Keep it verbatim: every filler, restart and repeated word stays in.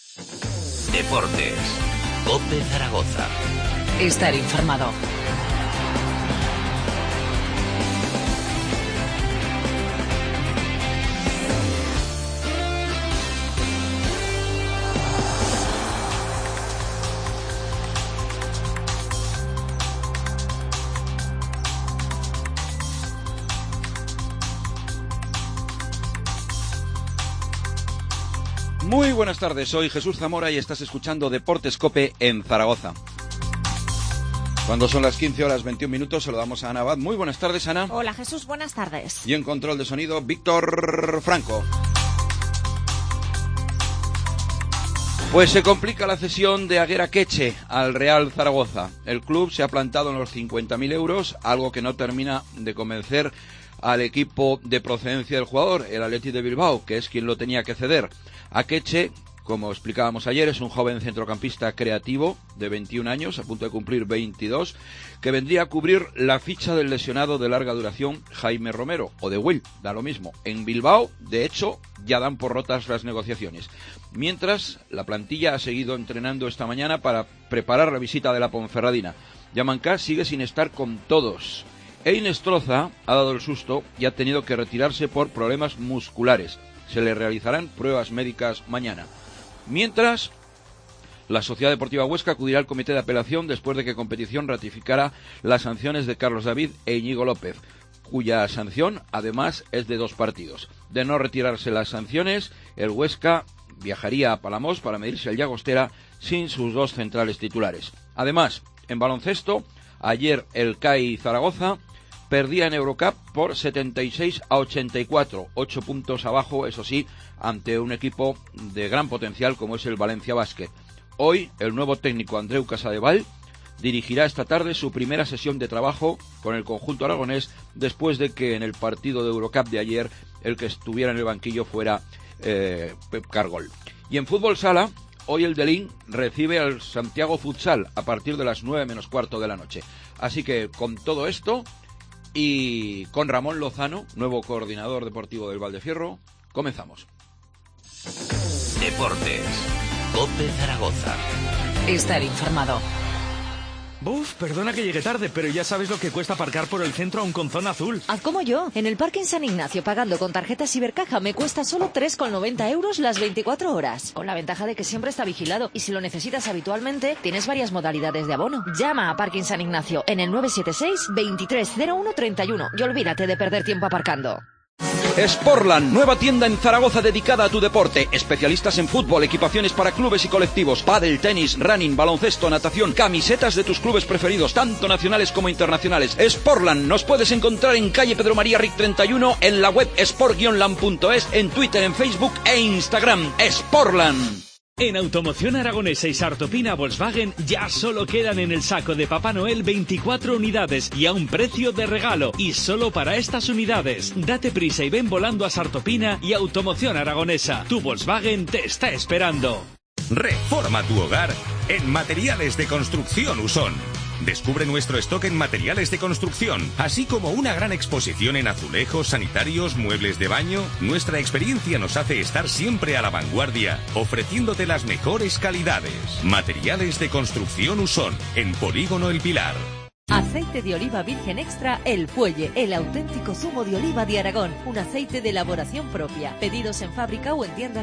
Deportes. COPE Zaragoza. Estar informado. Muy buenas tardes, soy Jesús Zamora y estás escuchando Deportes COPE en Zaragoza. Cuando son las quince horas veintiún minutos, saludamos a Ana Abad. Muy buenas tardes, Ana. Hola, Jesús, buenas tardes. Y en control de sonido, Víctor Franco. Pues se complica la cesión de Aguer Akeche al Real Zaragoza. El club se ha plantado en los cincuenta mil euros, algo que no termina de convencer al equipo de procedencia del jugador, el Athletic de Bilbao, que es quien lo tenía que ceder. Akeche, como explicábamos ayer, es un joven centrocampista creativo de veintiún años, a punto de cumplir veintidós, que vendría a cubrir la ficha del lesionado de larga duración Jaime Romero, o de Will, da lo mismo. En Bilbao, de hecho, ya dan por rotas las negociaciones. Mientras, la plantilla ha seguido entrenando esta mañana para preparar la visita de la Ponferradina. Yamancá sigue sin estar con todos. Ein Estroza ha dado el susto y ha tenido que retirarse por problemas musculares. Se le realizarán pruebas médicas mañana. Mientras, la Sociedad Deportiva Huesca acudirá al comité de apelación después de que Competición ratificara las sanciones de Carlos David e Íñigo López, cuya sanción, además, es de dos partidos. De no retirarse las sanciones, el Huesca viajaría a Palamós para medirse al Llagostera sin sus dos centrales titulares. Además, en baloncesto, ayer el C A I Zaragoza perdía en Eurocup por setenta y seis a ochenta y cuatro, ocho puntos abajo, eso sí, ante un equipo de gran potencial como es el Valencia Basket. Hoy, el nuevo técnico Andreu Casadevall dirigirá esta tarde su primera sesión de trabajo con el conjunto aragonés después de que en el partido de Eurocup de ayer el que estuviera en el banquillo fuera eh, Pep Cargol. Y en fútbol sala, hoy el Delín recibe al Santiago Futsal a partir de las nueve menos cuarto de la noche. Así que con todo esto y con Ramón Lozano, nuevo coordinador deportivo del Valdefierro, comenzamos. Deportes. COPE Zaragoza. Estar informado. Buf, perdona que llegue tarde, pero ya sabes lo que cuesta aparcar por el centro aún con zona azul. Haz como yo. En el Parking San Ignacio, pagando con tarjeta Cibercaja, me cuesta solo tres con noventa euros las veinticuatro horas. Con la ventaja de que siempre está vigilado. Y si lo necesitas habitualmente, tienes varias modalidades de abono. Llama a Parking San Ignacio en el nueve siete seis, veintitrés cero uno treinta y uno y olvídate de perder tiempo aparcando. Sportland, nueva tienda en Zaragoza dedicada a tu deporte. Especialistas en fútbol, equipaciones para clubes y colectivos, pádel, tenis, running, baloncesto, natación, camisetas de tus clubes preferidos, tanto nacionales como internacionales. Sportland, nos puedes encontrar en calle Pedro María Ric treinta y uno, en la web sport guion land punto es, en Twitter, en Facebook e Instagram. Sportland. En Automoción Aragonesa y Sartopina Volkswagen ya solo quedan en el saco de Papá Noel veinticuatro unidades y a un precio de regalo. Y solo para estas unidades. Date prisa y ven volando a Sartopina y Automoción Aragonesa. Tu Volkswagen te está esperando. Reforma tu hogar en Materiales de Construcción Usón. Descubre nuestro stock en materiales de construcción, así como una gran exposición en azulejos, sanitarios, muebles de baño. Nuestra experiencia nos hace estar siempre a la vanguardia, ofreciéndote las mejores calidades. Materiales de Construcción Usón, en Polígono El Pilar. Aceite de oliva virgen extra El Fuelle, el auténtico zumo de oliva de Aragón. Un aceite de elaboración propia. Pedidos en fábrica o en tiendas